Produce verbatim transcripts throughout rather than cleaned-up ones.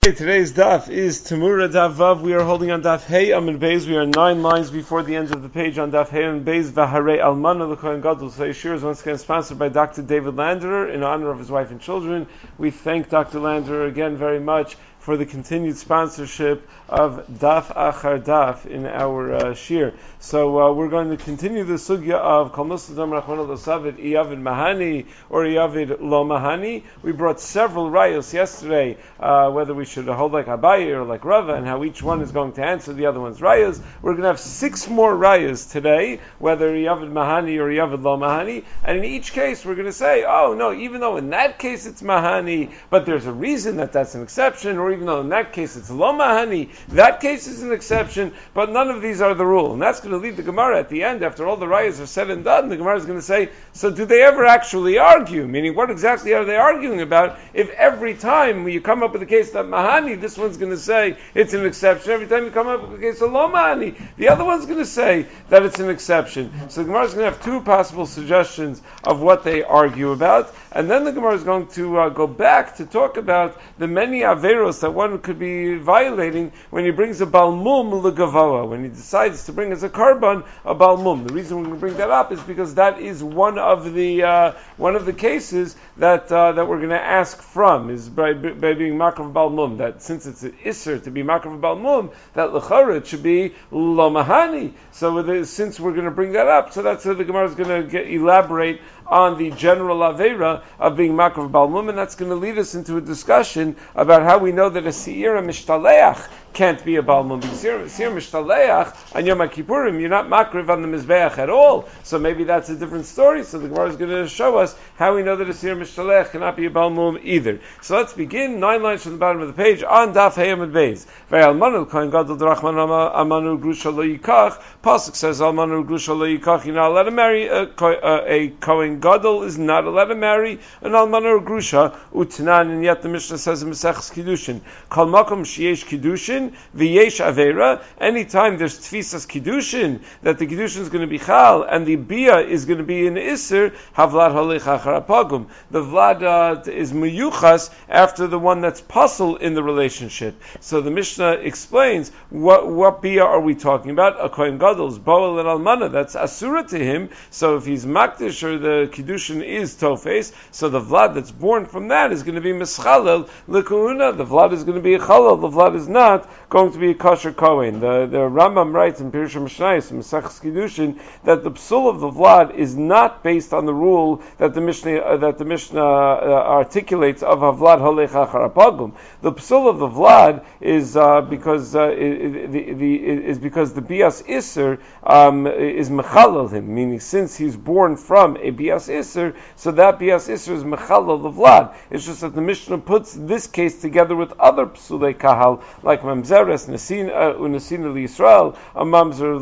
Okay, today's daf is Tamura Daf Vav. We are holding on Daf Hey Amud Beis. We are nine lines before the end of the page on Daf Hey Amud Beis. V'harei Almana l'Kohen Gadol. So Yeshua is once again sponsored by Doctor David Landerer in honor of his wife and children. We thank Doctor Landerer again very much for the continued sponsorship of Daf Achar Daf in our uh, shir. So uh, we're going to continue the sugya of Kol Muslim Rachmana L'Savid Iyavid Mahani or Iyavid Lo Mahani. We brought several rayos yesterday, uh, whether we should hold like Abaye or like Rava, and how each one is going to answer the other one's rayos. We're going to have six more rayos today, whether Iyavid Mahani or Iyavid Lo Mahani, and in each case we're going to say, oh no, even though in that case it's Mahani, but there's a reason that that's an exception, or even though in that case it's Lo Mahani, that case is an exception, but none of these are the rule. And that's going to lead the Gemara at the end, after all the rayas are said and done, the Gemara is going to say, so do they ever actually argue? Meaning, what exactly are they arguing about if every time you come up with a case that Mahani, this one's going to say it's an exception. Every time you come up with a case of Lo Mahani, the other one's going to say that it's an exception. So the Gemara is going to have two possible suggestions of what they argue about, and then the Gemara is going to uh, go back to talk about the many averos that one could be violating when he brings a balmum legavoa, when he decides to bring as a karban a balmum. The reason we're going to bring that up is because that is one of the uh, one of the cases that uh, that we're going to ask from, is by, by being makrav balmum, that since it's an isser to be makrav balmum, that lechara it should be lo mahani. So with it, since we're going to bring that up, so that's how the Gemara is going to get, elaborate on the general avera of being makrav balmum, and that's going to lead us into a discussion about how we know that a seira mishtaleach can't be a balmum. Because seira mishtaleach on Yom Kippurim, you're not makrav on the mizbeach at all. So maybe that's a different story. So the Gemara is going to show us how we know that a seira mishtaleach cannot be a balmum either. So let's begin. Nine lines from the bottom of the page on Daf Hey Amud Beis. Ve'almanu kohen gadol d'rachman amanu grusha lo yikach. Pasuk says almanu grusha lo yikach. You're not allowed to marry a, a, a kohen gadol is not allowed to marry an almana or grusha utnan, and yet the Mishnah says in Maseches Kiddushin, kol makom sheyesh Kiddushin v'yesh avera. Anytime there's tfisas Kiddushin, that the Kiddushin is going to be chal and the bia is going to be in isser, havlad holech achar apagum. The vlad uh, is meyuchas after the one that's puzzle in the relationship. So the Mishnah explains what what bia are we talking about? A kohen gadol's boel and almana, that's asura to him. So if he's makdish or the Kiddushin is tofes, so the vlad that's born from that is going to be mischalel l'kuhuna. The vlad is going to be a chalal. The vlad is not going to be a kosher kohen. The the Rambam writes in Pirush Mishnayos in Maseches Kiddushin that the psul of the vlad is not based on the rule that the Mishnah uh, that the Mishnah uh, articulates of havlad holech achar apagum. The psul of the vlad is uh, because uh, it, the, the, is because the bias iser um, is mechalel him, meaning since he's born from a bias iser, so that bias iser is mechalel the vlad. It's just that the Mishnah puts this case together with other psulei kahal like mamzeres nesin unesin Yisrael, a mamzer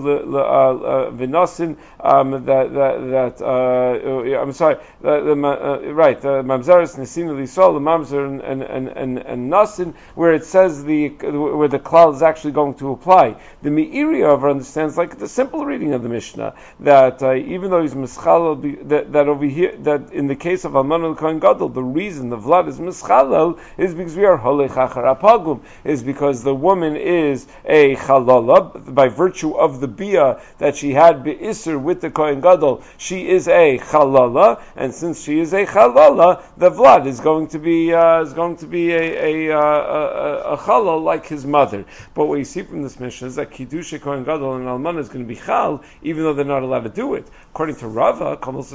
v'nosin um, that that that uh, I'm sorry, the, the, uh, right, mamzeres nesin Yisrael, the mamzer and and and and, and nasin, where it says the where the klal is actually going to apply. The Meiri over understands like the simple reading of the Mishnah that uh, even though he's mischalel, that, that over here, that in the case of almana kohen gadol, the reason the vlad is mischalel is because we are holech achar apagum, is because the woman is a chalala by virtue of the bia that she had be'isr with the kohen gadol. She is a chalala, and since she is a chalala, the vlad is going to be uh, is going to be a a, uh, a, a chalal like his mother. But what you see from this Mishnah is that kiddusha kohen gadol and almana is going to be chal, even though they're not allowed to do it. According to Rava,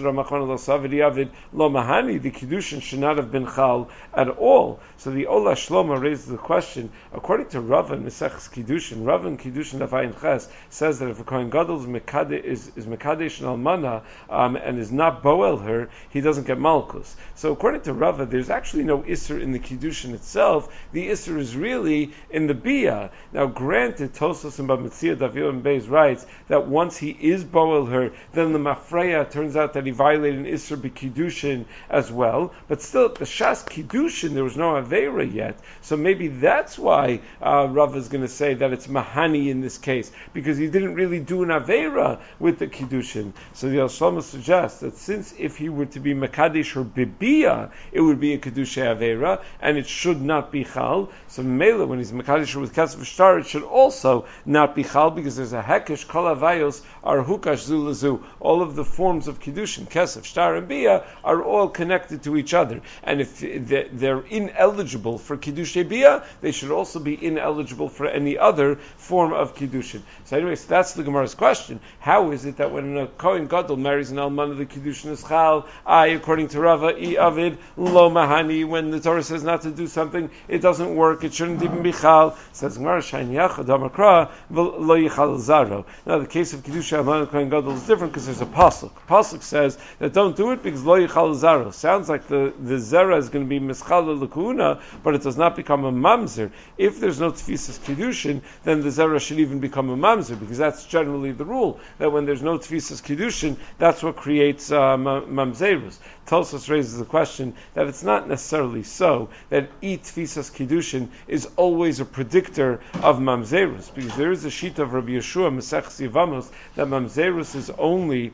lo mahani, the kiddushin should not have been chal at all. So the Ola Shlomo raises the question. According to Rava in Maseches Kiddushin, Rava in Kiddushin of Ayin Ches says that if a kohen gadol is mekadesh is, is mekadesh and almana um, and is not boel her, he doesn't get malchus. So according to Rava, there's actually no isser in the kiddushin itself. The isser is really in the bia. Now, granted, Tosfos and Bamitzia Davio and Beis writes that once he is boel her, then the mafreya turns out that he violated an isser b'kiddushin as well. But still, the shas kiddushin there was no avera yet. So maybe that's why uh, Rav is going to say that it's mahani in this case, because he didn't really do an aveira with the kiddushin. So the Al-Shlomo suggests that since if he were to be mekadesh or bibia, it would be a kedusha aveira, and it should not be chal. So Mela, when he's mekadesh with kesef shtar, it should also not be chal, because there's a hekesh kol avayos are hukash zu lezu. All of the forms of kiddushin, kesef shtar and bia, are all connected to each other. And if they're ineligible for kiddushay bia, they should also be ineligible for any other form of kiddushin. So anyway, so that's the Gemara's question. How is it that when a Kohen Gadol marries an almana, the kiddushin is chal? I, according to Rava, I avid lo mahani. When the Torah says not to do something, it doesn't work. It shouldn't even be chal. Says Gemara, shayin yachad amakra lo yichal zaro. Now the case of kiddushin almana Kohen Gadol is different because there's a pasuk. Pasuk says that don't do it because lo yichal zaro. Sounds like the the zera is going to be mischal l'kuhuna, but it does not become a mamzer. If there's no tefisas kiddushin, then the zera should even become a mamzer, because that's generally the rule, that when there's no tefisas kiddushin, that's what creates uh, mamzerus. Tosfos raises the question that it's not necessarily so, that e tefisas kiddushin is always a predictor of mamzerus, because there is a sheet of Rabbi Yeshua, Masechus Yevamos, that mamzerus is only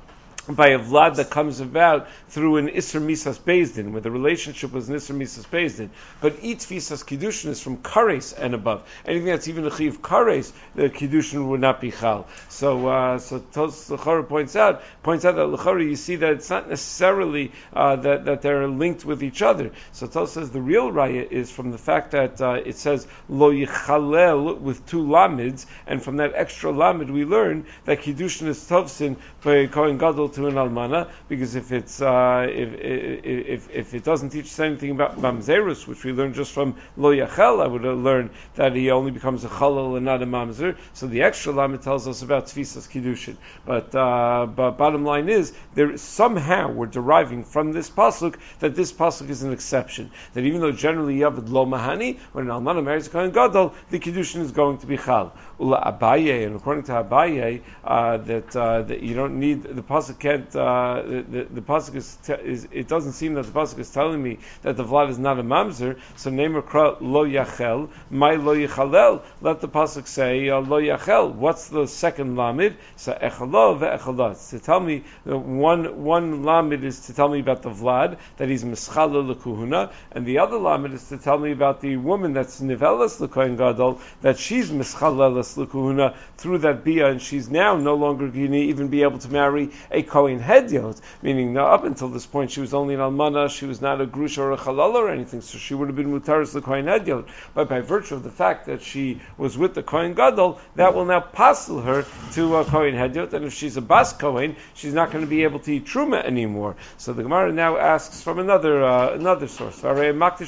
by a vlad that comes about through an Isser Misas Bezdin, where the relationship was an Isser Misas Bezdin. But each Fisas Kiddushin is from Kares and above. Anything that's even a Chiv Kares, the Kiddushin would not be Chal. So, uh, so Tos L'chora points out, points out that L'chora, you see that it's not necessarily uh, that, that they're linked with each other. So Tos says the real raya is from the fact that uh, it says Lo Yichalel with two lamids, and from that extra lamid we learn that Kiddushin is Tovsin by Kohen Gadol to an almana, because if it's uh, if, if if it doesn't teach us anything about mamzerus, which we learned just from lo yachel, I would have learned that he only becomes a chalal and not a mamzer. So the extra lamit tells us about tfisas kiddushin. But uh, but bottom line is, there somehow we're deriving from this pasuk that this pasuk is an exception. That even though generally yavad lo mahani, when an almana marries a kohen gadol, the kiddushin is going to be chal. Ula Abaye, and according to Abaye, uh, that uh, that you don't need the pasuk. Can't, uh, the, the, the pasuk is, te- is, it doesn't seem that the pasuk is telling me that the vlad is not a mamzer. So neimer kra lo yachel, my lo yichalel. Let the pasuk say uh, lo yachel. What's the second lamid? So echalo ve'echalot. To tell me that one one lamid is to tell me about the vlad, that he's mischala lekuhuna, and the other lamid is to tell me about the woman that's nivelas lekohen gadol, that she's mischalalas lekuhuna through that bia, and she's now no longer going to even be able to marry a Kohen Hedyot, meaning now up until this point she was only an almana, she was not a grusha or a chalala or anything, so she would have been mutaris the Kohen Hedyot. But by virtue of the fact that she was with the Kohen Gadol, that will now passel her to a Kohen Hedyot, and if she's a Bas Kohen, she's not going to be able to eat truma anymore. So the Gemara now asks from another uh, another source. What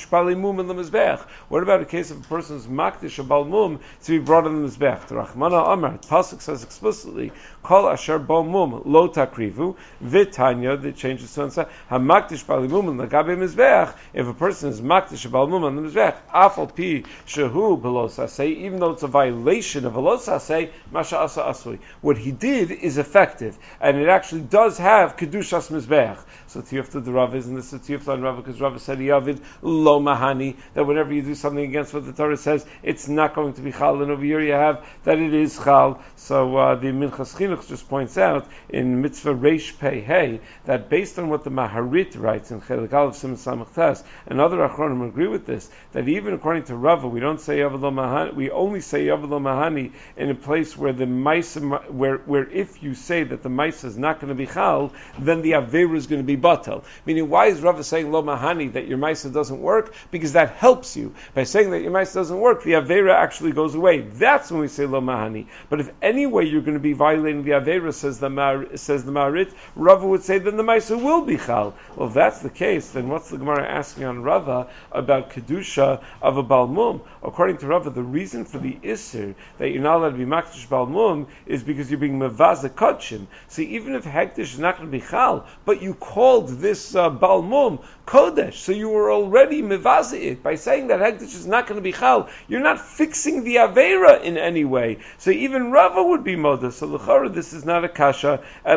about a case of a person who's makdish a balmum to be brought on the mizbech? The Rachmana Amar, Pasuk says explicitly, Kol asher balmum lo takrivu v'tanya, that changes to answer hamakdish balimum and lagabe mizbeach. If a person is makdish balimum on the mizbeach, afal pi shehu belos asay, even though it's a violation of belos asay, masha asa asui. What he did is effective, and it actually does have kedushas mizbeach. So tiyufta the Rav is, and this is tiyufta on Rav, because Rav said yavid lo mahani, that whenever you do something against what the Torah says, it's not going to be chal, and over here you have that it is chal. So uh, the Minchas Chinuch just points out in mitzvah Reish Pei Hey that based on what the Maharit writes in Chelik Aleph Siman Samach Tes, and other Achronim agree with this, that even according to Rava, we don't say Yavad Lo Mahani, we only say Yavad Lo Mahani in a place where the Maisa, where where if you say that the Maisa is not going to be chal, then the Aveira is going to be batal. Meaning, why is Rava saying Lo Mahani, that your Maisa doesn't work? Because that helps you. By saying that your Maisa doesn't work, the Aveira actually goes away. That's when we say Lo Mahani. But if any way you're going to be violating the Aveira, says the Mar, says the Marit, Rava would say then the Maisa will be chal. Well, if that's the case, then what's the Gemara asking on Rava about kedusha of a balmum? According to Rava, the reason for the isser that you're not allowed to be makdish balmum is because you're being mevaza kachim. See, even if hektish is not going to be chal, but you called this uh, balmum kodesh, so you were already mevaza it by saying that hektish is not going to be chal. You're not fixing the aveira in any way. So even Rava would be moda. So l'chara, this is not a kasha at all.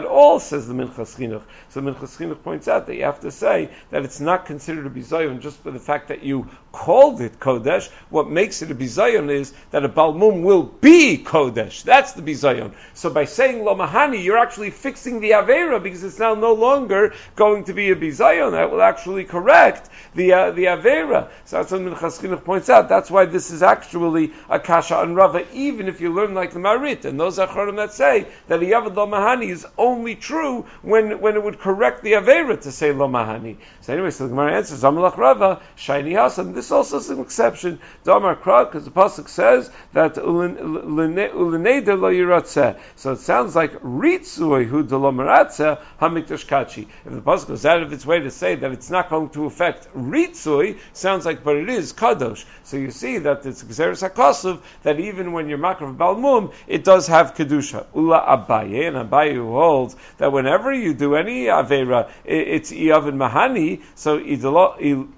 says the Minchas Chinuch. So Minchas Chinuch points out that you have to say that it's not considered a bizayon just for the fact that you called it Kodesh. What makes it a bizayon is that a Balmum will be Kodesh. That's the bizayon. So by saying Lo Mahani, you're actually fixing the Avera because it's now no longer going to be a bizayon. That will actually correct the uh, the Avera. So that's what Minchas Chinuch points out. That's why this is actually a Kasha and Rava, even if you learn like the Marit. And those Acharonim that say that a Yavad Lo Mahani is only true when, when it would correct the Avera to say Lo Mahani. So anyway, so the Gemara answers, Amalach Rava, Shiny Hasan. This also is an exception. Damar Kra, because the Pasuk says that Uleneder Lo Yiratzeh. So it sounds like Ritzui Hu De Lo Meratzeh HaMikdash Kachi. If the Pasuk goes out of its way to say that it's not going to affect Ritzui, sounds like, but it is Kadosh. So you see that it's Gzeres HaKosov, that even when you're Makrav Balmum, it does have Kedusha. Ula Abaye, and Abaye who holds that whenever you do any Avera, it's Iyav and Mahani, so Idelo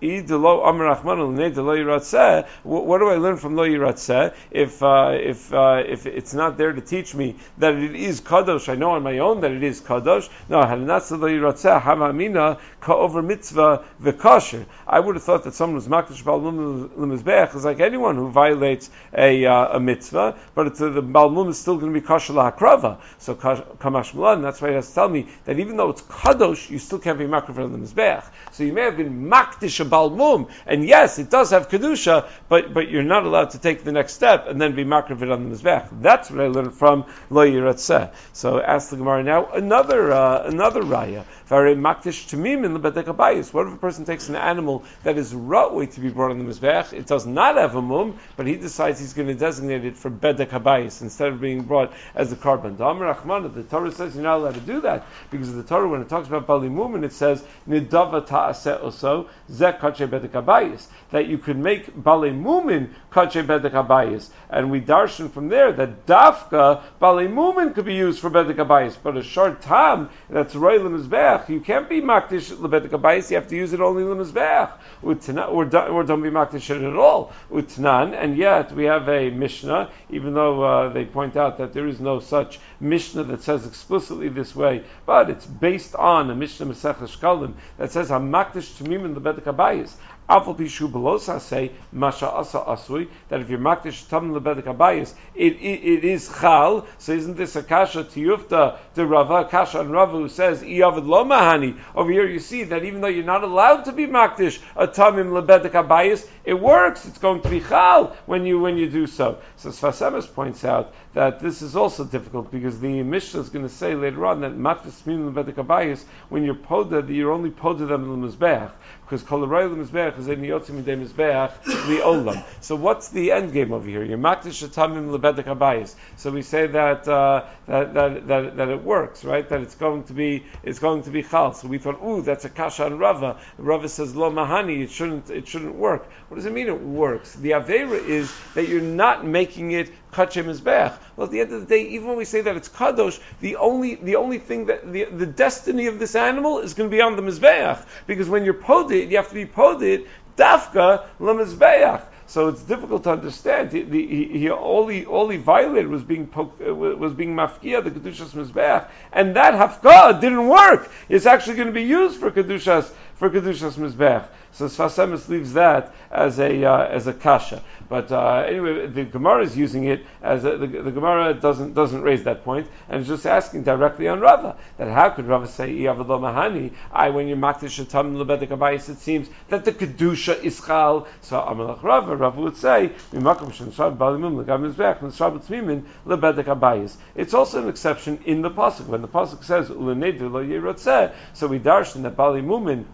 Amar Achmanu L'nei De Lo Yiratzeh. What do I learn from Lo Yiratzeh? If, uh, if, uh, if it's not there to teach me that it is Kadosh, I know on my own that it is Kadosh. No, Hanatza Lo Yiratzeh, Hamamina, Ka'over Mitzvah, V'kasher. I would have thought that someone who's Makdash Balmum L'mizbeach is like anyone who violates a, uh, a mitzvah, but it's, uh, the Balmum is still going to be Kasher L'hakrava. So Kamash Milan, that's why it has to tell me that even though it's Kadosh, you still can't be Makdash on the Mizbeach. So you may have been Makdish a Balmum, and yes, it does have Kedusha, but, but you're not allowed to take the next step and then be Makdash on the Mizbeach. That's what I learned from Lo Yiratzeh. So ask the Gemara now, another, uh, another Raya. Very Makdish Tamim in the Bedek Habayis. What if a person takes an animal that is ra'ui to be brought on the Mizbeach? It does not have a mum, but he decides he's going to designate it for Bedek Habayis instead of being brought as a carbon. Damar Achmana, the Torah says you're not allowed to do that because the Torah, when it talks about Bali Mum, and it says Nidava Ta'aseh Oso Zeh Kache Bedek Habayis, that you could make Bali Mumin Kache Bedek Habayis, and we darshan from there that Dafka Bali Mumin could be used for Bedek Habayis, but a short tam that's Roy Lemizbeach, you can't be Makdish Lebedek Habayis, you have to use it only Lemizbeach, or, or don't be Makdish it at all, Utnan, and yet we have a Mishnah, even though uh, they point out that there is no such Mishnah that says explicitly this way, but it's based on a Mishnah Masechah Shkalim that says HaMakdish Tamim in Lebedek Habayis. Afal Pishu Belosa say Masha Asa Asui, that if you're Makdish Tam Lebedek Habayis, it, it it is Chal. So isn't this a Kasha Tiyufta de Rava, Kasha and Rava, who says Iyavid Lo Mahani? Over here you see that even though you're not allowed to be Makdish a Tamim Lebedek Habayis, it works. It's going to be Chal when you when you do so. So Sfas Emes points out that this is also difficult because the Mishnah is going to say later on that Makdish Tamim Lebedek Habayis, when you're Poda, you're only Poda them in the Mizbeach, because Kol Harayil Mizbeach is in Yotzim Midei Mizbeach Li'olam. So what's the end game over here? You're Makdish Tamim Lebedek Habayis. So we say that, uh, that that that that it works, right? That it's going to be it's going to be Chal. So we thought, ooh, that's a Kasha and Rava. Rava says Lo Mahani. It shouldn't it shouldn't work. What does it mean? It works. The Avera is that you're not making it Kache Mizbeach. Well, at the end of the day, even when we say that it's Kadosh, the only the only thing that the the destiny of this animal is going to be on the Mizbeach, because when you're poded, you have to be poded dafka lemizbeach. So it's difficult to understand. He, the, he, he, all he all he violated was being uh, was being mafkia the kedushas mizbeach, and that hafka didn't work. It's actually going to be used for kedushas for kedushas mizbeach. So Sfas Emes leaves that as a uh, as a kasha. But uh, anyway, the Gemara is using it as a, the, the Gemara doesn't doesn't raise that point, and it's just asking directly on Rava that how could Rava say Iyav Lo Mahani? I when you're makdish Tam Lebedek Habayis, it seems that the kedusha is chal. So Amalach Rava, Rava would say Mimakom Shenshad Balimum Legam Mizbeach Nisrab Tzmimin Lebedek Habayis. It's also an exception in the pasuk when the pasuk says Uleneder Lo Yiratzeh. So we darshan that Balimumin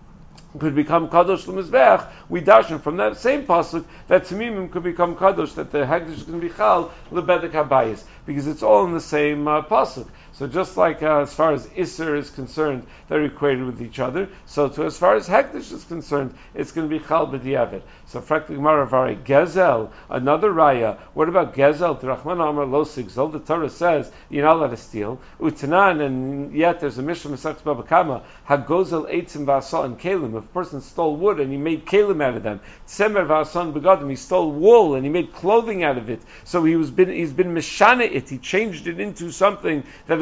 could become kadosh l'mizbeach. We darshan from that same pasuk that tamimim could become kadosh, that the hagdish is going to be chal lebedek habayis, because it's all in the same uh, pasuk. So just like uh, as far as Isser is concerned, they're equated with each other. So to as far as Hekdesh is concerned, it's going to be Chal B'diavad. So Frekli Gemara Vari Gezel, another Raya. What about Gezel? T'Rachman Amar Lo Sigzel. The Torah says you're not allowed to steal. Utanan, and yet there's a Mishnah Masechta Baba Kama Hagozel Eitzim V'Asal and Kalim. If a person stole wood and he made Kalim out of them, Tzemer V'Asan Begadim, he stole wool and he made clothing out of it. So he was been he's been Meshana it. He changed it into something that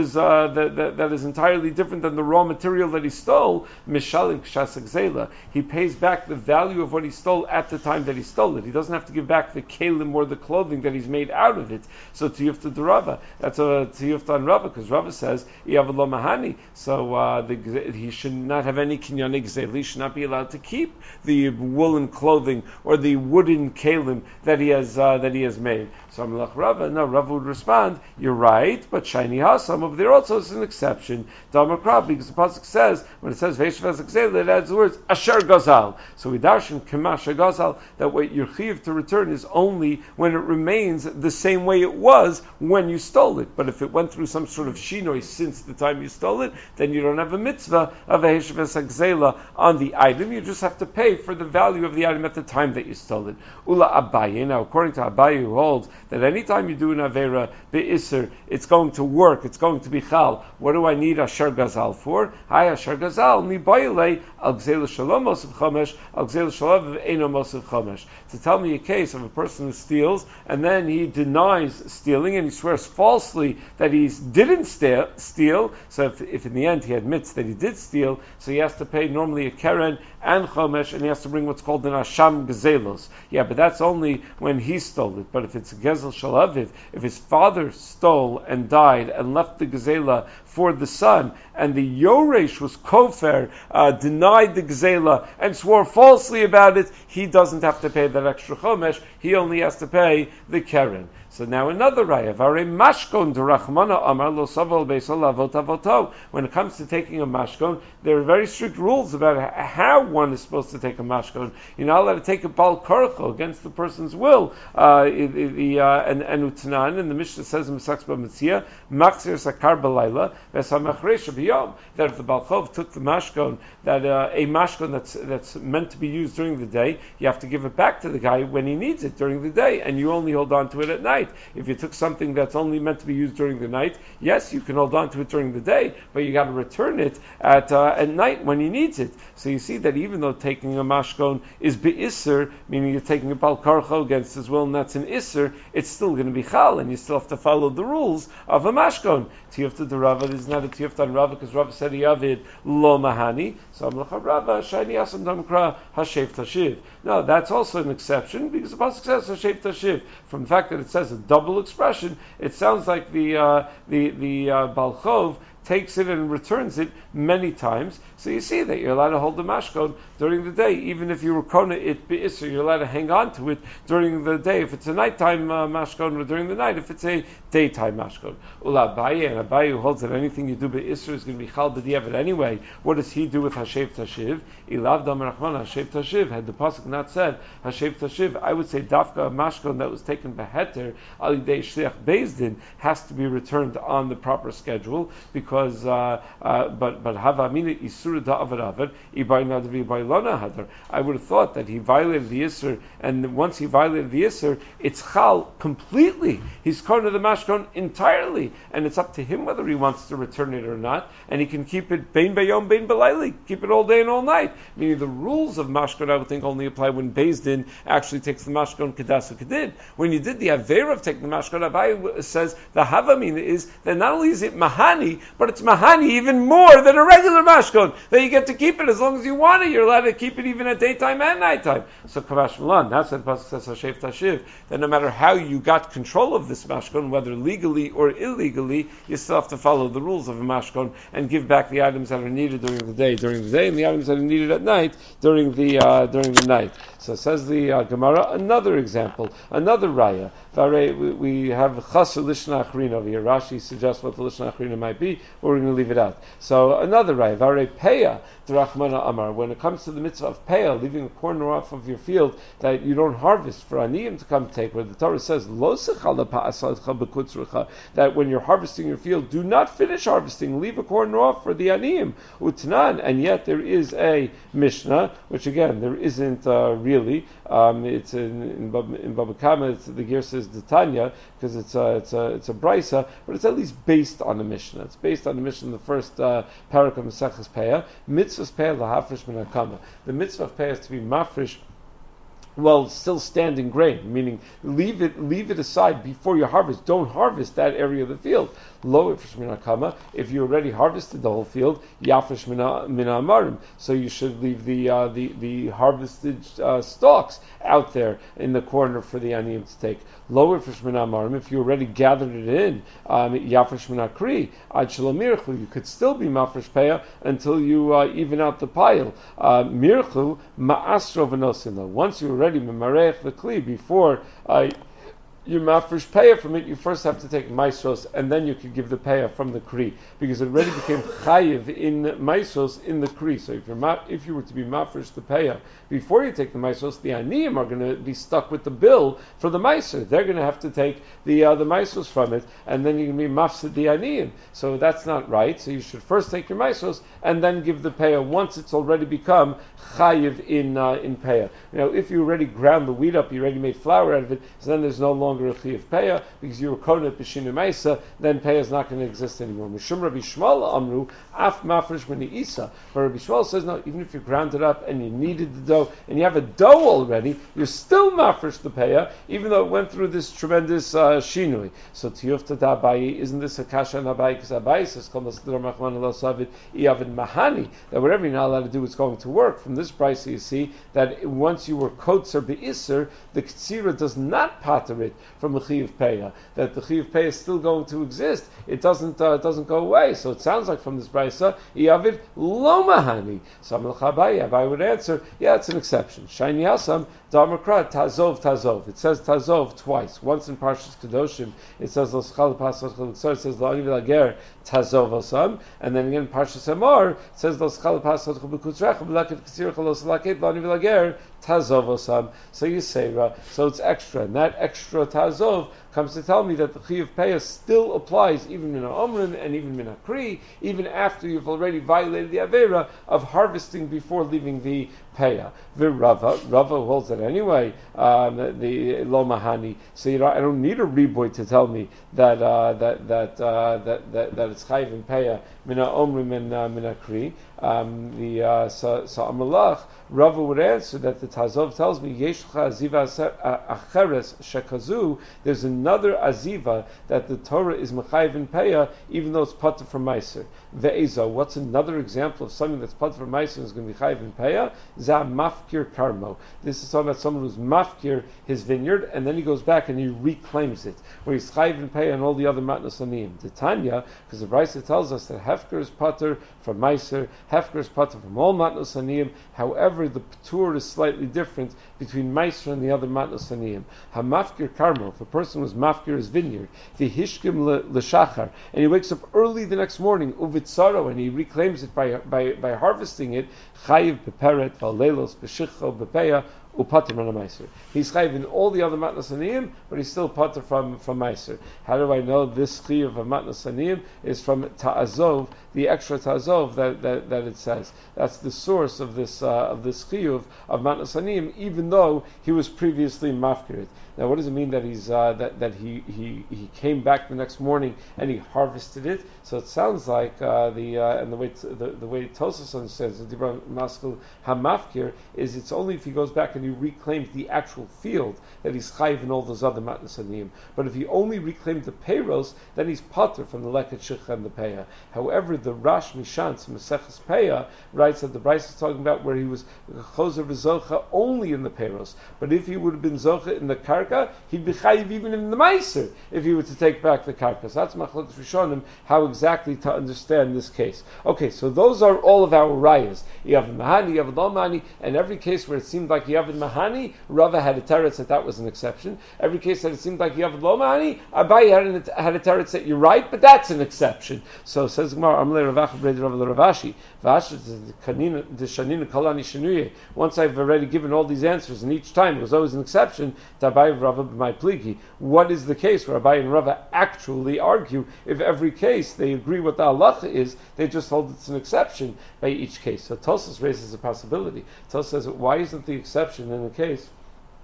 is uh, that, that, that is entirely different than the raw material that he stole, mishalim kshas gzela. He pays back the value of what he stole at the time that he stole it. He doesn't have to give back the kelim or the clothing that he's made out of it. So tiyufta de Rava, that's a tiyufta on Rava, because Rava says iyavalo mahani. So uh, the, he should not have any kinyan gzela. He should not be allowed to keep the woolen clothing or the wooden kelim that he has uh, that he has made. So Amalach Rava, no, Rava would respond, you're right, but shiny hasam over there also is an exception. Damakra, because the pasuk says when it says Veishav Gzela, it adds the words Asher Gazal. So we darshan Kemasha Gazal, that what you're chiv to return is only when it remains the same way it was when you stole it. But if it went through some sort of shinoi since the time you stole it, then you don't have a mitzvah of Veishav Gzela on the item. You just have to pay for the value of the item at the time that you stole it. Ula Abaye, now according to Abaye, who holds that anytime you do an Avera Be'isr, it's going to work, it's going to be Chal. What do I need Asher Gazal for? Hi Asher Gazal, mi Baile, Al Gzela Shalom Mosef Chomesh, Al Gzela Shalom Eino Mosef Chomesh. To tell me a case of a person who steals, and then he denies stealing, and he swears falsely that he didn't steal, so if, if in the end he admits that he did steal, so he has to pay normally a Keren and Chomesh, and he has to bring what's called an Asham Gezelos. Yeah, but that's only when he stole it. But if it's a Gezel Shalaviv, if his father stole and died and left the Gezela for the son, and the Yoresh was Kofer, uh, denied the Gezela and swore falsely about it, he doesn't have to pay that extra Chomesh, he only has to pay the Keren. So now another raya, Vare mashkon derachmana amar lo saval beisol avot avoto. When it comes to taking a mashkon, there are very strict rules about how one is supposed to take a mashkon. You're not allowed to take a bal korcho against the person's will. Uh, the uh, and and utnan, and the Mishnah says in Mesach B'Metzia, makzir sakar b'layla v'samachresh b'yom, that if the bal chov took the mashkon, that uh, a mashkon that's that's meant to be used during the day, you have to give it back to the guy when he needs it during the day, and you only hold on to it at night. If you took something that's only meant to be used during the night, yes, you can hold on to it during the day, but you got to return it at uh, at night when he needs it. So you see that even though taking a mashkon is be'isser, meaning you're taking a bal karcho against his will, and that's an isser, it's still going to be chal, and you still have to follow the rules of a mashkon. Tiyufta de Rava is not a tiyufta on Rava, because Rava said yavid lo mahani. So I'm like Rava shani asam damkra hashev tashiv. No, that's also an exception, because the pasuk says hashev tashiv. From the fact that it says a double expression, it sounds like the uh, the the uh, Bal Chov takes it and returns it many times. So you see that you're allowed to hold the mashkon during the day, even if you were kona it be'isr, you're allowed to hang on to it during the day. If it's a nighttime uh, mashkon, or during the night, if it's a daytime mashkon. Ula Abaye, and Abaye who holds that anything you do be'isr is going to be chal b'diavad anyway. What does he do with hashev tashiv? Ilav dam rachman hashev tashiv. Had the pasuk not said hashev tashiv, I would say dafka mashkon that was taken beheter al yidei shliach beis din has to be returned on the proper schedule, because Because uh, uh, but but havamina isur da'avaravar ibayna devi baylona hadar. I would have thought that he violated the isur, and once he violated the isur, it's chal completely. He's kona the mashkon entirely, and it's up to him whether he wants to return it or not. And he can keep it bein bayom bein belayli, keep it all day and all night. Meaning the rules of mashkon, I would think, only apply when Beis Din actually takes the mashkon kedasu kedin. When you did the avera of taking the mashkon, Abai says the havamina is that not only is it mahani, but it's mahani even more than a regular mashkon, that you get to keep it as long as you want it. You're allowed to keep it even at daytime and nighttime. So kavash malan, that's what the pasuk says hashev tashiv. That no matter how you got control of this mashkon, whether legally or illegally, you still have to follow the rules of a mashkon and give back the items that are needed during the day during the day, and the items that are needed at night during the uh, during the night. So says the uh, Gemara, another example, another raya. We, we have chasu lishna achrin over here. Rashi suggests what the lishna achrina might be, or we're going to leave it out. So another raya, vare peya derachmana amar. When it comes to the mitzvah of peya, leaving a corner off of your field that you don't harvest for aniyim to come take, where the Torah says lo sechala pa'asadcha bekutzrucha, that when you're harvesting your field, do not finish harvesting, leave a corner off for the aniyim utnan. And yet there is a mishnah, which again there isn't uh, really. Um, it's in in, Bab, in Baba Kama. It's, the gear says the Tanya, because it's a it's a it's a brisa, but it's at least based on a mishnah. It's based on the mishnah in the first uh, parak of Maseches Peah. Mitzvahs Peah lahafresh min hakama. The mitzvah of Peah is to be mafresh well, still standing grain, meaning leave it leave it aside before you harvest. Don't harvest that area of the field. Lo ifresh min hakama. If you already harvested the whole field, yafresh min amarim. So you should leave the uh, the the harvested uh, stalks out there in the corner for the aniyim to take. Lo ifresh min amarim. If you already gathered it in, um, yafresh min akri ad shalomirchu. You could still be mafresh peah until you uh, even out the pile. Uh, mirchu ma'asro v'nosila. Once you already memarech the kli before uh, you mafresh payah from it, you first have to take maisros, and then you can give the payah from the kri, because it already became chayiv in maisros in the kri. So if you're ma- if you were to be mafresh the payah before you take the maisros, the aniyim are going to be stuck with the bill for the maiser. They're going to have to take the uh, the maisros from it, and then you're going to be mafsid the aniyim. So that's not right. So you should first take your maisros and then give the payah once it's already become chayiv in uh, in payah. You know, if you already ground the wheat up, you already made flour out of it, so then there's no longer a chi of payah, because you were kodet b'shinu ma'isa, then payah is not going to exist anymore. Mishum Rabbi Shmuel amru af mafresh mini isa. But Rabbi Shmuel says no, even if you ground it up and you kneaded the dough and you have a dough already, you're still mafresh the payah, even though it went through this tremendous uh, shinui. So tiyufta da Abayi, isn't this a kasha on Abayi? Because Abayi says kol masdar machman lo savid iavid mahani, that whatever you're not allowed to do is going to work. From this price, you see that once you were kotzer be'isser, the ktsira does not pater it from the chi of payah, that the chi of payah is still going to exist. It doesn't uh, it doesn't go away. So it sounds like from this brisa, iavid lo mahani. So Abayi, Abayi would answer, yeah, it's an exception. Shiny Asam, Damakrat, Tazov, Tazov. It says Tazov twice. Once in Parshas Kedoshim, it says Los Chal Pasach Chal, it says Lo Ani V'Lager, Tazov Asam, and then again Parshas Emor, it says Los Chal Pasach Chal B'Kutzrech, B'Laket K'tzir Chal Los Laket, Lo Ani V'Lager, Tazov Asam. So you say, uh, so it's extra, and that extra Tazov comes to tell me that the chi of payah still applies even in a omrin and even in a kri, even after you've already violated the avera of harvesting before leaving the payah. The Rava, Rava holds that anyway. Um, the lo mahani. So you know, I don't need a reboy to tell me that uh, that that, uh, that that that it's chayiv in payah mina omrim and uh, mina kri. Um, the uh, so, so Amalach, Rava would answer that the Tazov tells me yeshcha aziva acheres shekazu. There's another aziva that the Torah is mechayiv in payah, even though it's pater from meiser. Ve'eza. What's another example of something that's pater from meiser and is going to be chayiv in payah? Za mafkir karmo. This is talking about someone who's mafkir his vineyard, and then he goes back and he reclaims it, where he's chayiv in payah and all the other matnas aniyim. The Tanya, because the Brisa tells us that hefker is pater from meiser, hefker is pater from all matnas aniyim. However, the patur is slightly different between meiser and the other matnas aniyim. Hamafkir karmo. If a person was mafkir his vineyard, the hishkim l'shachar, and he wakes up early the next morning, uvitzaro, and he reclaims it by by by harvesting it, chayiv beperet v'aleilos b'shicho b'peya upater man meiser. He's chayiv in all the other matnas aniyim, but he's still pater from from meiser. How do I know this chayiv of matnas aniyim is from ta'azov, the extra ta'azov that, that that it says? That's the source of this uh, of this chayiv of matnas aniyim, even though he was previously mafkirit. Now, what does it mean that he's uh, that that he, he he came back the next morning and he harvested it? So it sounds like uh, the uh, and the way t- the, the way Tosas understands the Dibra Maskul Hamafkir is it's only if he goes back and he reclaims the actual field that he's chayiv in all those other matnas aniyim. But if he only reclaimed the payros, then he's pater from the leket shikha and the payah. However, the Rash Mishans Maseches Payah writes that the Bryce is talking about where he was choser v'zocha only in the payros. But if he would have been zocha in the karka, he'd be chayiv even in the meiser if he were to take back the karka. So that's machlokes rishonim how exactly to understand this case. Okay, so those are all of our rayas. Yavid mahani, yavid lo mahani, and every case where it seemed like yavid mahani, Rava had a teretz that that was an exception. Every case that it seemed like yavid lo mahani, Abayi had, an, had a teretz that you're right, but that's an exception. So says Gemara, Amle Ravacha Brei Rav Ravashi, Vash the Shanina Kalani Shenuye. Once I've already given all these answers, and each time it was always an exception to Abayi Rava b'may pligi. What is the case where Abayi and Rava actually argue? If every case they agree what the halacha is, they just hold it's an exception by each case. So Tosas raises a possibility. Tosas says, why isn't the exception in the case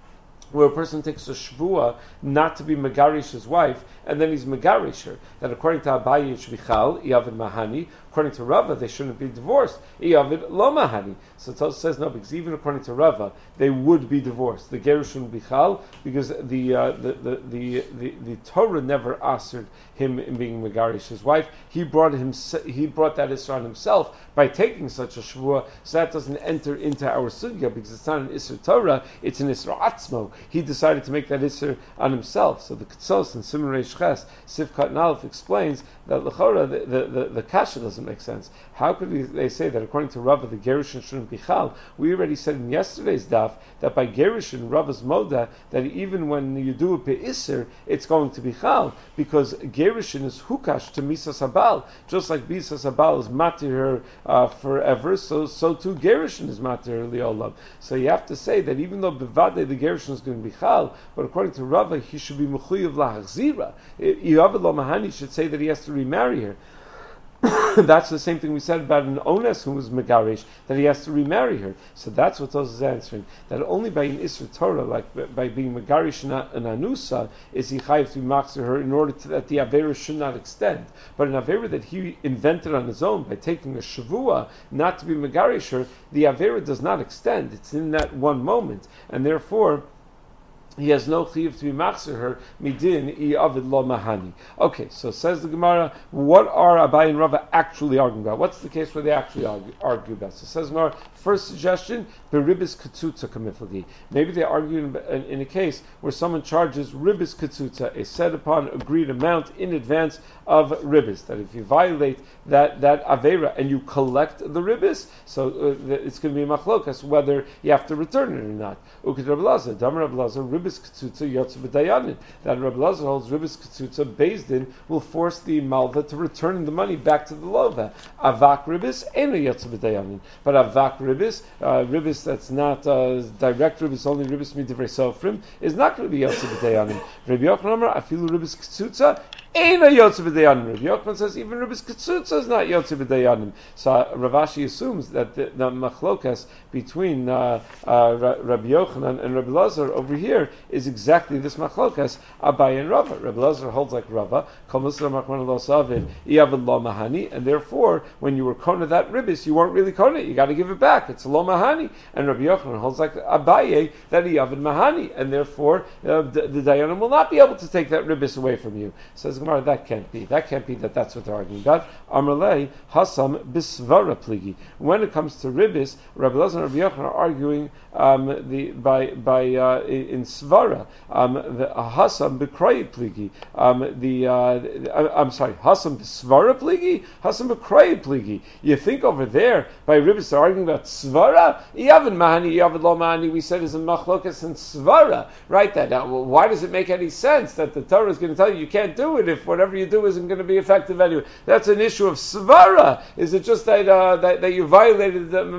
where a person takes a shvua not to be megarish his wife, and then he's megarish her. That according to Abaye it's bichal, Iyavid Mahani. According to Rava, they shouldn't be divorced. Iyavid lo Mahani. So Tosfos says no, because even according to Rava, they would be divorced. The gerush shouldn't be bichal, because the, uh, the, the, the, the the Torah never assered him in being megarish his wife. He brought him he brought that issur on himself by taking such a shvua. So that doesn't enter into our sugya, because it's not an issur Torah, it's an issur atzmo. He decided to make that issur on himself. So the Ketzos and Siman Reish Ches, Sivkat Nalef explains that l'chora the the, the, the kasha doesn't make sense. How could we, they say that according to Rava the gerushin shouldn't be chal? We already said in yesterday's daf that by gerushin Rava's moda that even when you do it be'isser it's going to be chal, because gerushin is hukash to misas habal, just like misas habal is matir her uh, forever, so so too gerushin is matir her liolam. So you have to say that even though bevade the gerushin is going to be chal, but according to Rava he should be mechuyev lahachzira. Iyavid lo mahani should say that he has to remarry her. That's the same thing we said about an ones who was megarish, that he has to remarry her. So that's what Tosfos is answering. That only by an Isra Torah, like by being megarish and anusa, is he chayiv to be machzir her in order to, that the avera should not extend. But an avera that he invented on his own by taking a shavua not to be megarish her, the avera does not extend. It's in that one moment, and therefore he has no chiyuv to be machzir her midin I avid lo mahani. Okay, so says the Gemara, what are Abaye and Rava actually arguing about? What's the case where they actually argue, argue about? So says the Gemara, first suggestion, beribis katzutza kamiflagi. Maybe they argue in, in, in a case where someone charges ribis katzutza, a set upon agreed amount in advance of ribis. That if you violate that that avera and you collect the ribis, so uh, it's going to be machlokas whether you have to return it or not. Ukid Rabbi Lazar, Damar Rabbi Lazar, ribis Ketzutza Yotze B'Dayanin. That Rabbi Lazar holds Ribis Ketzutza Beis Din will force the Malva to return the money back to the Lova. Avak Ribis ain't a Yotze B'Dayanin, but Avak Ribis, uh, Ribis that's not uh, direct Ribis, only Ribis Midivrei Sofrim, is not going to be Yotze B'Dayanin. Rabbi Yochanan Amar Afilu Ribis Ketzutza ain't a Yotze B'Dayanin. Rabbi Yochanan says even Ribis Ketzutza is not Yotze B'Dayanin. So uh, Rav Ashi assumes that the, the machlokas between uh, uh, Rabbi Yochanan and Rabbi Lazar over here is exactly this machlokas Abaye and Rava. Rabbi Lazar holds like Rava, and therefore when you were kona that ribis, you weren't really kona. You got to give it back. It's a lo mahani. And Rabbi Yochanan holds like Abaye that Iyavid mahani, and therefore uh, the, the dayanim will not be able to take that ribis away from you. Says Gemara, that can't be. That can't be that. That's what they're arguing about. Amrlei hasam bisvara pligi. When it comes to ribis, Rabbi Lazar and Rabbi Yochanan are arguing um, the by by uh, in svara. Um, the uh, hasam b'kroi pligi. Um, the uh, I'm sorry, hasam b'svara pligi, hasam b'kroi pligi. You think over there by ribis they're arguing about svara. Iyavid mahani, iyavid lo mahani. We said is a machlokas and svara, right? That now, well, why does it make any sense that the Torah is going to tell you you can't do it if whatever you do isn't going to be effective anyway? That's an issue of svara. Is it just that uh, that, that you violated the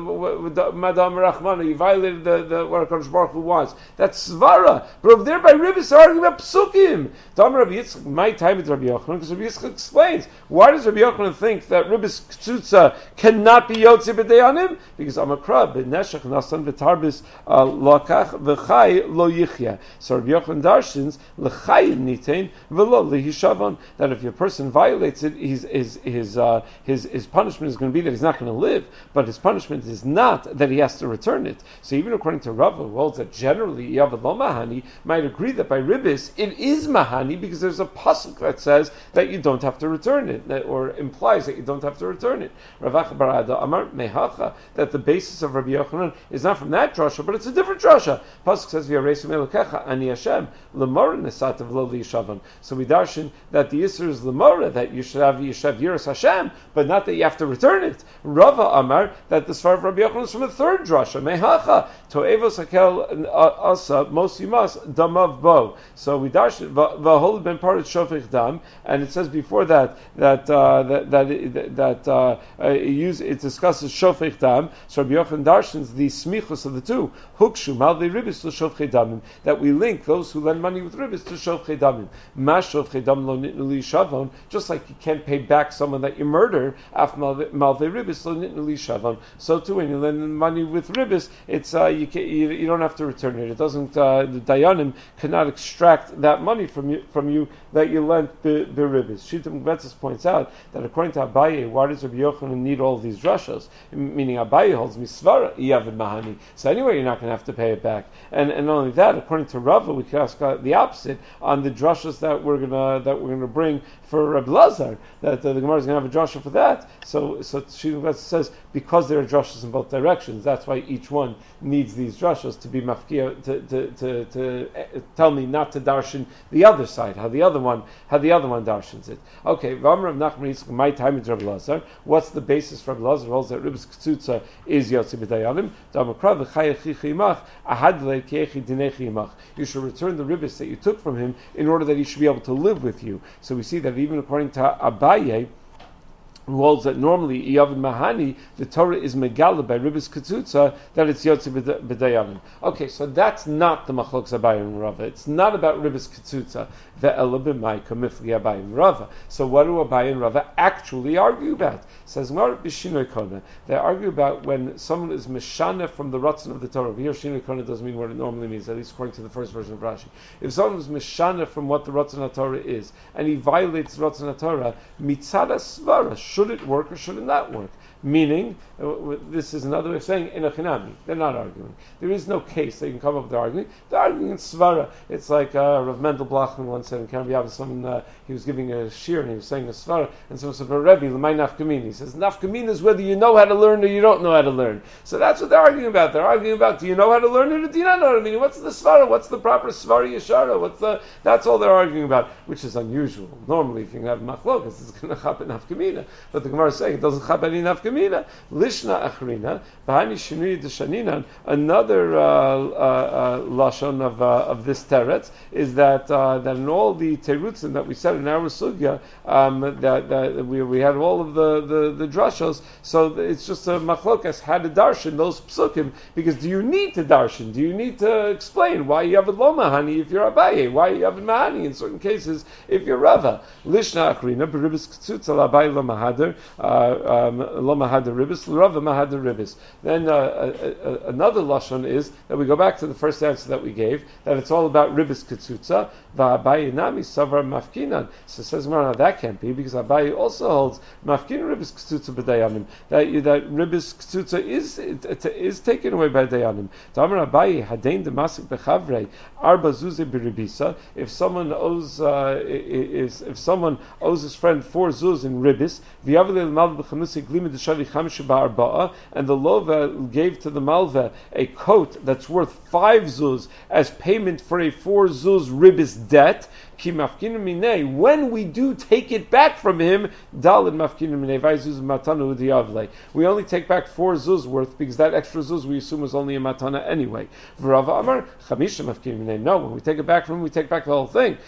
madam rachmana, you violated the, the what HaKadosh Baruch Hu wants? That's svara. But over there by ribis they're arguing about psukim. Tamar Rabbi Yitzchak, my time is Rabbi Yochanan, because Rabbi Yitzchak explains why does Rabbi Yochanan think that ribis ktsutza cannot be yotze b'dayanim? Because Amakra b'neshach nasan v'tarbis lakach v'chai lo yichya. So Rabbi Yochanan darshins l'chayim nitain v'lo lihishavan, that if a person violates it, his his his, uh, his his punishment is going to be that he's not going to live, but his punishment is not that he has to return it. So even according to Rava, who holds that generally Iyavid lo mahani, might agree that by ribis it is mahani because there's a pasuk that says that you don't have to return it, that, or implies that you don't have to return it. Ravacha barada amar mehacha, that the basis of Rabbi Yochanan is not from that drasha, but it's a different drasha. Pasuk says v'yaresim elokecha ani Hashem lemora nesatav lo liyishavan. So we darshan that the yisur is lemora, that you should have yishav yiras Hashem, but not that you have to return it. Rava amar that the svar of Rabbi Yochanan is from a third drasha mehacha to'evos hakel asa most you must damav bo. So we darshan v'hol ben parat shofech dam, and it says before that that uh, that that, that uh, it, use, it discusses shofech dam. So Rabbi Yochanan darshans the smichus of the two hukshu malvei ribis to shofchei damim, that we link those who lend money with ribis to shofchei damim. Ma shofchei Adam lo nitnu li shavon, just like you can't pay back someone that you murder, af malve ribis lo nitnu li shavon. So too, when you lend money with ribis, it's uh, you, can, you you don't have to return it. It doesn't. Uh, the dayanim cannot extract that money from you from you that you lent the ribis. Shita Mugbetzes points out that according to Abaye, why does Rabbi Yochanan need all these drashos? Meaning Abaye holds misvara iyavid mahani. So anyway, you're not going to have to pay it back. And and not only that, according to Rava, we can ask uh, the opposite on the drashos that we're gonna that we're gonna bring for Rabbi Lazar. That uh, the Gemara is going to have a drasha for that. So so Shita Mugbetzes says because there are drashos in both directions, that's why each one needs these drashos to be mafkia to to to, to uh, tell me not to darshan the other side, how the other one how the other one darshans it. Okay, V'amar of Nachman Yitzchak, my time is Rabbi Lazar. What's the basis for Rabbi Lazar? Holds that Ribis Ktsutza is Yotzi B'dayanim. Damakra v'chayechi imach ahad le'kechi dinechi imach. You should return the ribis that you took from him in order that he should be able to live with you. So we see that even according to Abaye, who holds that normally Iyavin Mahani, the Torah is megala by Ribis Ketzutza, that it's Yotzi B'dayanim. Okay, so that's not the Machlokes Abaye and Rava. It's not about Ribis Ketzutza. Ve'ela b'mai kamifli Abaye and Rava. So what do Abaye and Rava actually argue about? Says Mar b'shinoi kona. They argue about when someone is meshana from the ratzon of the Torah. Here, shinoi kona doesn't mean what it normally means, at least according to the first version of Rashi. If someone is meshana from what the ratzon of Torah is, and he violates the ratzon of Torah, mitzada svara, should it work or should it not work? Meaning, uh, this is another way of saying, in a chinami. They're not arguing. There is no case they can come up with arguing. They're arguing in svara. It's like uh, Rav Mendel Blachman once said in Karabiyav, someone, uh, he was giving a shir and he was saying a svara, and someone said, Rebbe, l'may nafkamin. He says, nafkamin is whether you know how to learn or you don't know how to learn. So that's what they're arguing about. They're arguing about, do you know how to learn it or do you not know how to learn it? What's the svara? What's the proper svara yashara? What's the, that's all they're arguing about, which is unusual. Normally, if you have machlokas, it's going to chappen nafkamina. But the Gemara is saying it doesn't chappen any nafkamina. Lishna achrina, b'hani shinui d'shaninan. Another uh, uh, uh, lashon of uh, of this teretz is that uh, that in all the terutzim that we said in our sugya, um, that, that we we had all of the the, the drashos. So it's just a machlokas how to darshan those psukim, because do you need to darshan? Do you need to explain why you have a lo mahani if you're Abaye? Why you have a mahani in certain cases if you're Rava? Lishna achrina b'ribis ktsutz al Abaye lo mahader lo mahader ribis, l'rava mahader ribis. Then uh, uh, uh, another lashon is that we go back to the first answer that we gave, that it's all about ribis ketzutza, va'abaye nami savar mafkinan. So it says, no, that can't be, because Abaye also holds mafkin ribis ketzutza b'dayanim, that that ribis ketzutza is is taken away by dayanim. Damar Abaye hadein demasik bechavrei arba zuze biribisa. If someone owes uh, is if someone owes his friend four zuz in ribis, v'yavle l'malva b'chamusik glima d'shavi and the Lova gave to the Malva a coat that's worth five zuz as payment for a four zuz ribis debt. When we do take it back from him, we only take back four zuz worth, because that extra zuz we assume was only a matana anyway. No, when we take it back from him, we take back the whole thing.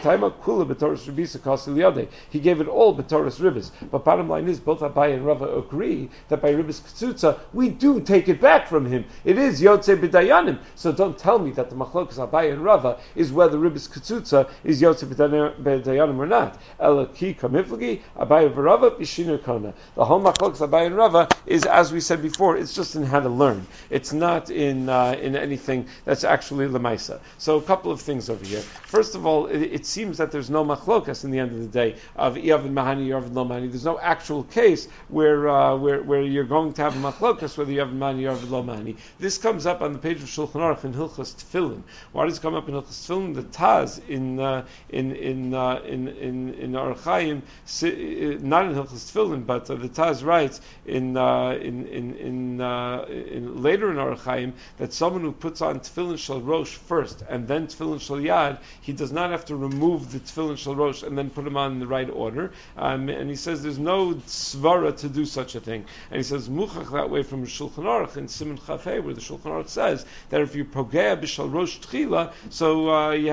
He gave it all b'toras ribis. But bottom line is, both Abaye and Rava agree that by ribis ktsutza we do take it back from him. It is yotze b'dayanim. So don't tell me that the machlokas Abaye and Rava is whether ribis ktsutza is yotze b'dayanim or not. Ela ki kamiflagi Abaye v'Rava b'shinur kona. The whole machlokas Abaye and Rava is, as we said before, it's just in how to learn. It's not in uh, in anything that's actually lemaisa. So a couple of things over here. First of all, it, it seems that there's no machlokas in the end of the day of Iyavin Mahani, Iyavin Lo Mahani. There's no actual case where uh, where where you're going to have a machlokas whether you have Mahani, Iyavin Lo Mahani. This comes up on the page of Shulchan Aruch in Hilchos Tefillin. Why does it come up in Hilchos Tefillin? The Taz in uh, in in uh, in in in Orach Chaim, not in Hilchos Tefillin, but uh, the Taz writes in uh, in in in, uh, in later in Orach Chaim that someone who puts on Tefillin Shel Rosh first and then Tefillin Shel Yad, he does not have to remove the Tefillin Shel Rosh and then put them on in the right order. Um, and he says there's no svara to do such a thing. And he says muchach that way from Shulchan Aruch in Siman Chafei, where the Shulchan Aruch says that if you pogea b'shal rosh tchila, so uh, yeah, it,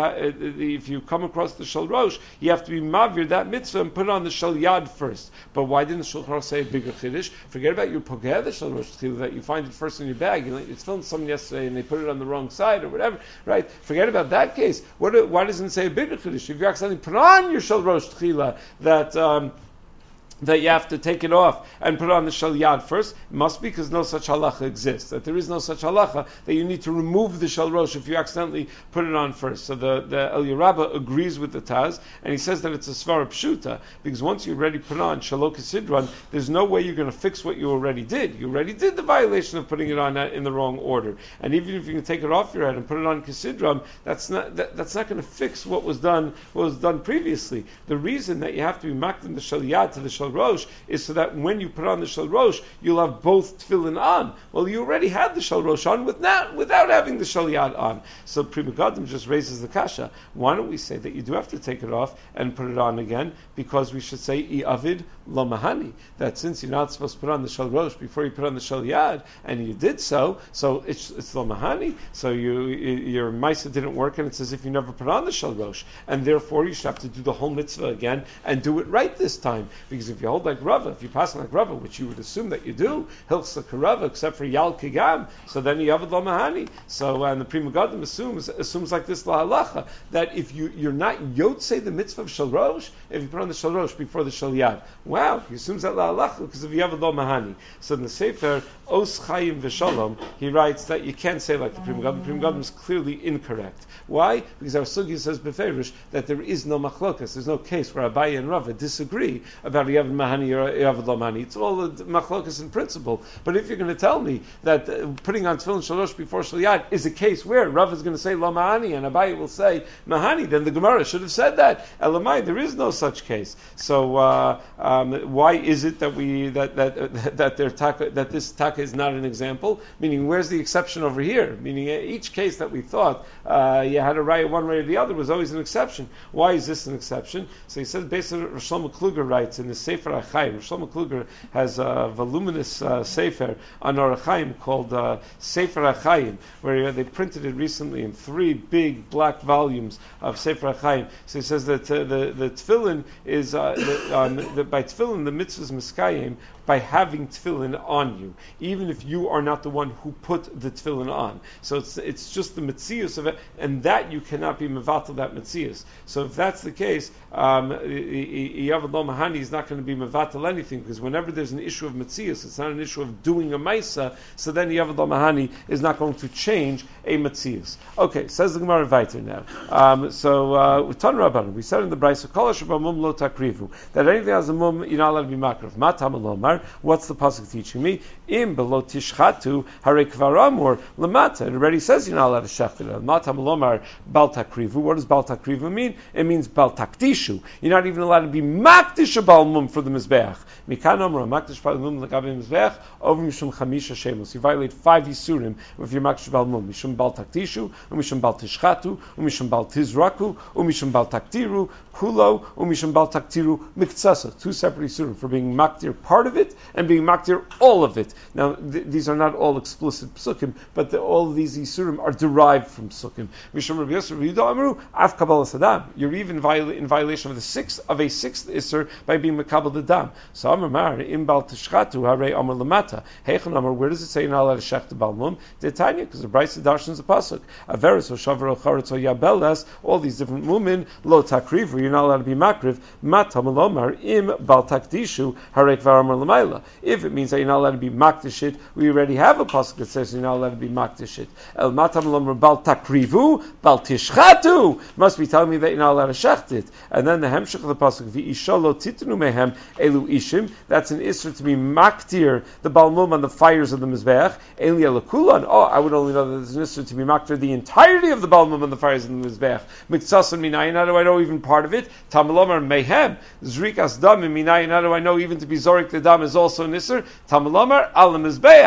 if you come across the Shal Rosh, you have to be mavir that mitzvah and put it on the Shal Yad first. But why didn't the Shulchan Aruch say a bigger chiddush? Forget about your pogeh the Shal Rosh that you find it first in your bag. You, it's filmed someone yesterday and they put it on the wrong side or whatever, right? Forget about that case. What, why doesn't it say a bigger chiddush? If you accidentally put on your Shal Rosh Tchila, that um, that you have to take it off and put on the Shal Yad first, it must be because no such halacha exists. That there is no such halacha that you need to remove the Shal Rosh if you accidentally put it on first. So the, the Eliyah Rabbah agrees with the Taz, and he says that it's a svara pshuta, because once you already put on Shalok Sidran, there's no way you're going to fix what you already did. You already did the violation of putting it on in the wrong order. And even if you can take it off your head and put it on Kisidram, that's not that, that's not going to fix what was done what was done previously. The reason that you have to be makdim the Shal Yad to the Shal Rosh is so that when you put on the Shal Rosh, you'll have both tefillin on. Well, you already had the Shal Rosh on without, without having the Shal Yad on. So Pri Megadim just raises the kasha. Why don't we say that you do have to take it off and put it on again? Because we should say I avid lo mahani. That since you're not supposed to put on the Shal Rosh before you put on the Shal Yad, and you did so, so it's, it's lo mahani. So you, your Maisa didn't work, and it's as if you never put on the Shal Rosh, and therefore you should have to do the whole mitzvah again and do it right this time. Because if you hold like Rava, if you pass like Rava, which you would assume that you do, Hilchsa Karava, except for Yal Kigam, so then you have a Lo Mahani. So, and the Pri Megadim assumes assumes like this La Halacha, that if you, you're not Yotzei the mitzvah of Shal Rosh, if you put on the Shal Rosh before the Shal Yad. Wow, he assumes that La Halacha because of Yav Lo Mahani. So in the Sefer, Os Chaim V'Shalom, he writes that you can't say like the Pri Megadim. The Pri Megadim is clearly incorrect. Why? Because our Sugi says Beferish that there is no machlokas. There's no case where Abaye and Rava disagree about Yav Mahani or Yav Lo Mahani. It's all a machlokas in principle. But if you're going to tell me that uh, putting on tefillin shalosh before Shal Yad is a case where Rav is going to say Lo Mahani and Abaye will say Mahani, then the Gemara should have said that. Elamai, there is no such case. So uh, um, why is it that we that that uh, that their taka, that this taka is not an example? Meaning, where's the exception over here? Meaning, uh, each case that we thought uh, you had a right one way or the other was always an exception. Why is this an exception? So he says, based on Rosh Shlomo Kluger writes in the Sefer HaChaim. Rosh Shlomo Kluger has a voluminous uh, sefer on Orach Chaim called uh, Sefer HaChaim, where uh, they printed it recently in three big black volumes of Sefer HaChaim. So he says that uh, the the tefillin is uh, the, um, the, by tefillin the mitzvah is miskayim by having tefillin on you, even if you are not the one who put the tefillin on. So it's it's just the mitzius of it, and that you cannot be mevatel that mitzius. So if that's the case, um, Yavad Lo Mahani is not going to be mevatel anything, because whenever there's an issue of mitzius, it's not an issue of doing a maisa, so then Yavad Lo Mahani is not going to change a mitzius. Okay, says the Gemara Vayter now. Um, so, uh, with Tan Rabban, we said in the Brayso, Kol asher b'mum lo takrivu, that anything has a mum, you're not allowed to be makrav. Ma tam alomar, what's the pasuk teaching me? Im below tishchatu, hare kvar amor, lamata. It already says you're not allowed to shechter. Ma tam alomar, bal takrivu. What does bal takrivu mean? It means bal taktishu. You're not even allowed to be maktish a bal mum for the mizbeach. Mikan amor, maktish bal mum l'gabe mizbeach, over mishum chamisha shemos. You violate five yisurim if you're maktish bal mum. Mishum bal taktishu, umishum bal tishchatu, umishum bal tizraku, umishum bal taktiru, kulo, umishum bal taktiru, miktsasa. Two separate yisurim for being maktir part of it and being maktir all of it. Now, th- these are not all explicit psukim, but the, all of these yisurim are derived from psukim. Mishum Rabbi Yosef Yehuda Amru, af kabbalas hadam. You're even viola- in violation of the sixth of a sixth isur by being makabel the dam. So Amar Mar im bal tishchatu hare Amar lamata. Heichon Amar, where does it say you're not allowed to shech the balmum? The Tanya, because the Brayso darshans a pasuk. Averis o shavar o charetz o yabelas. All these different mumin lo takrivu. You're not allowed to be makriv. Matam alomar im bal takdishu hare kvar Amar lamayla. If it means that you're not allowed to be makdishit, we already have a pasuk that says you're not allowed to be makdishit. El matam alomar bal takrivu bal tishchatu. Must be telling me that you're not allowed to shecht it. And then the hemshech of the pasuk v'isha lo titnu mehem elu ishim. That's an isra to be maktir the balmum on the fires of the mizbeach. Eli elakulan. Oh, I would only know that there's an isra to be maktir the entirety of the balmum on the fires of the mizbeach. Miktsasan minayin. How do I know even part of it? Tamalomar mehem zrikas dam minayin. How do I know even to be zorik the dam is also an isra? Tamalomar al mizbeach.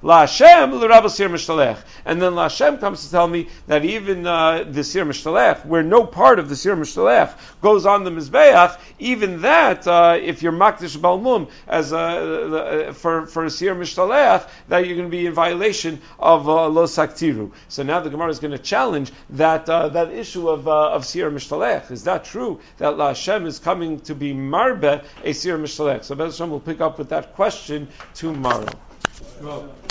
La Hashem l'Rabba Sir Mishtalech. And then La Hashem comes to tell me that even uh, the Sir Mishtalech, where no part of the Sir Mishtalech goes on the Mizbeach, even that, uh, if you're Makdish Balmum as a, for, for a Sir Mishtalech, that you're going to be in violation of uh, Lo Saktiru. So now the Gemara is going to challenge that uh, that issue of uh, of Sir Mishtalech. Is that true? That La Hashem is coming to be Marbe a Sir Mishtalech? So Bez Hashem will pick up with that question tomorrow. Well,